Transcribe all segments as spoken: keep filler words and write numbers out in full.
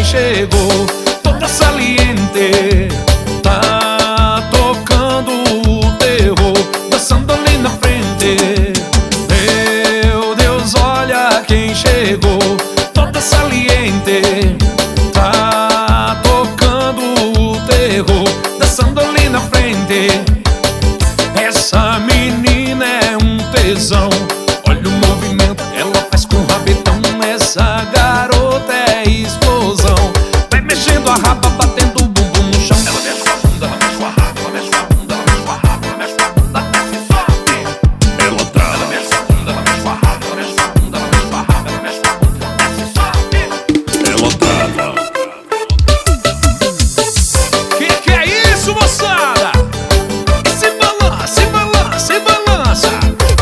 quem chegou, toda saliente. Tá tocando o terror, dançando ali na frente. Meu Deus, olha quem chegou, toda saliente. Tá tocando o terror, dançando ali na frente. Essa menina é um tesão, olha o movimento que ela faz com o rabetão. Essa garota é explosão, vai mexendo a raba, batendo o bumbum no chão. Ela mexe com a bunda, ela mexe com a raba, ela mexe com a bunda, ela mexe com a raba, ela mexe com a bunda, desce e sobe. Ela trava, ela mexe com a bunda, ela mexe com a raba, ela mexe com a bunda, ela mexe com a raba, ela mexe com a bunda, desce e sobe. Ela trava. Que que é isso, moçada? Se balança, se balança, se balança.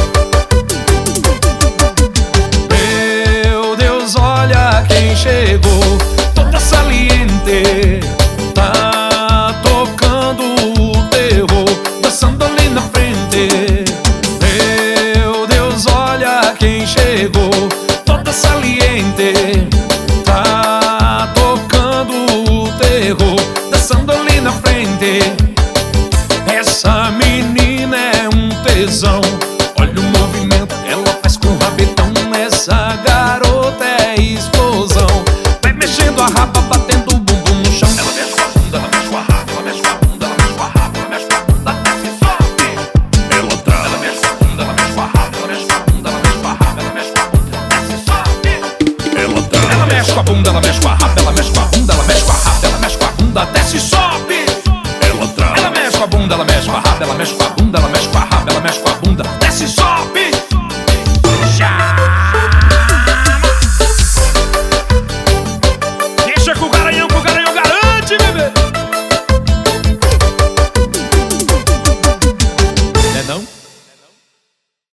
Meu Deus, olha quem chegou, toda saliente. Tá tocando o terror, dançando ali na frente. Meu Deus, olha quem chegou, toda saliente. Tá tocando o terror, dançando ali na frente. Essa menina é um tesão, olha o movimento que ela faz com o rabetão. Essa garota é explosão, vai mexendo a raba, batendo o bumbum no chão. Ela mexe com a bunda, ela mexe com a raba, ela mexe com a bunda, ela mexe com a raba, ela mexe com a bunda, desce e sobe. Ela trava. Ela mexe com a bunda, ela mexe com a raba, ela mexe com a bunda, ela mexe com a raba, ela mexe com a bunda, desce e sobe. Ela trava. Ela mexe com a bunda, ela mexe com a raba, ela mexe com a bunda, ela mexe com a raba, ela mexe com a bunda, desce e sobe. Ela trava. Ela mexe com a bunda, ela mexe com a raba, ela mexe com a bunda, ela mexe